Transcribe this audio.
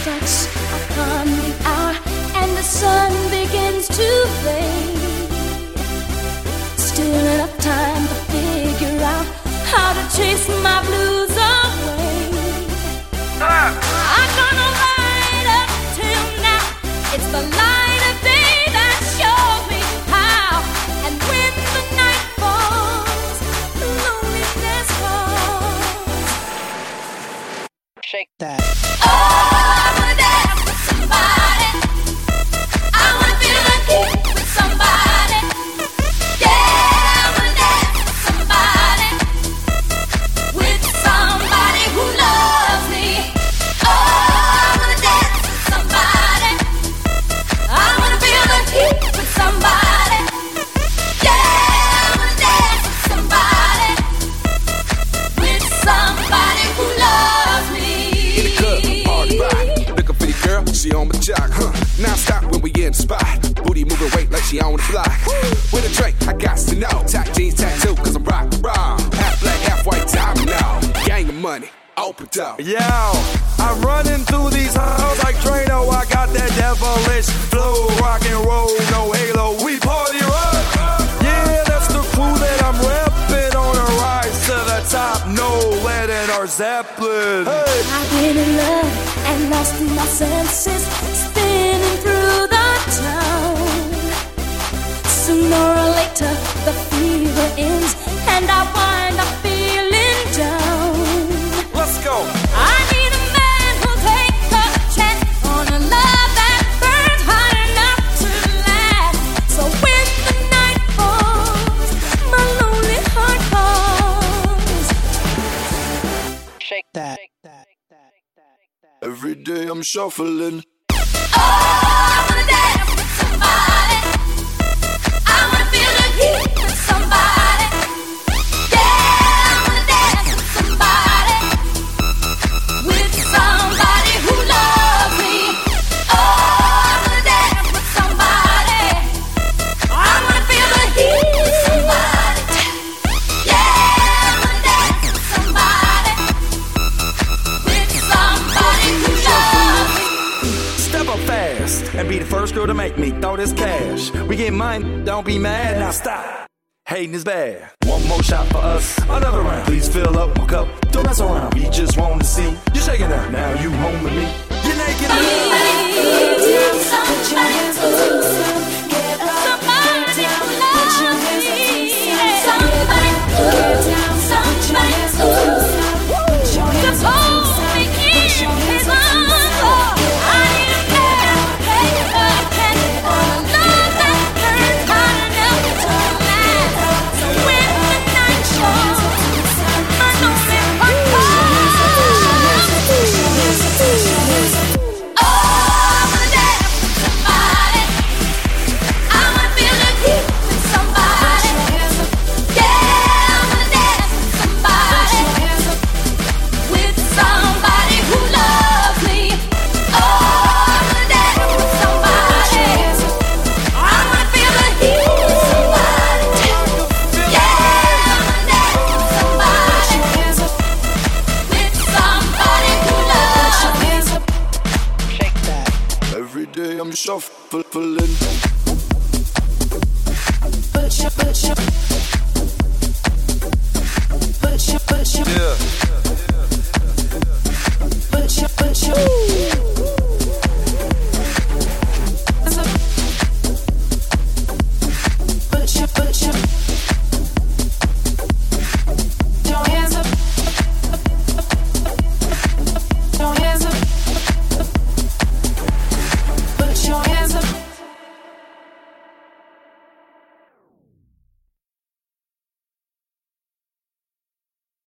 strikes upon the hour and the sun begins to fade. Still enough time to figure out how to chase my blues away. I'm gonna light up till now. It's the light of day that shows me how. And when the night falls, loneliness falls. Shake that. Oh, I wanna dance with somebody. I wanna feel the heat with somebody. Yeah, I wanna dance with somebody. With somebody who loves me. Oh, I wanna dance with somebody. I wanna feel the heat with somebody. Yeah, I wanna dance with somebody. With somebody who loves me. In the club, party rock. Looking for the girl, she on my jock, huh? Now stop when we in the spot. Booty moving weight like she on the block. With a drink, I got to know. Tight jeans, tattoo, cause I'm rock raw. Half black, half white, diamond now. Gang of money, open up. Yo, I'm running through these halls like Drano. I got that devilish flow, rock and roll, no halo. We party rock. Yeah, that's the crew that I'm repping on a rise to the top. No lead in our Zeppelin. Hey. I've been in love and lost my senses, spinning through the town. Sooner or later, the fever ends, and I wind up feeling down. Let's go. I need a man who'll take a chance on a love that burns hot enough to last. So when the night falls, my lonely heart calls. Shake that. Every day I'm shuffling. Oh, I wanna dance with somebody. I wanna feel the heat with somebody. Yeah, I wanna dance with somebody. With somebody who loves me. Oh, I wanna dance with somebody. I wanna feel the heat with somebody. Yeah, I wanna dance with somebody. With somebody who loves me. Step up fast and be the first girl to make me throw this cash. We get mine, don't be mad, now stop. Hating is bad. One more shot for us, another round. Please fill up my cup, don't mess around. We just want to see you shaking up. Now you home with me. You're naked. I'm shuffling. Put your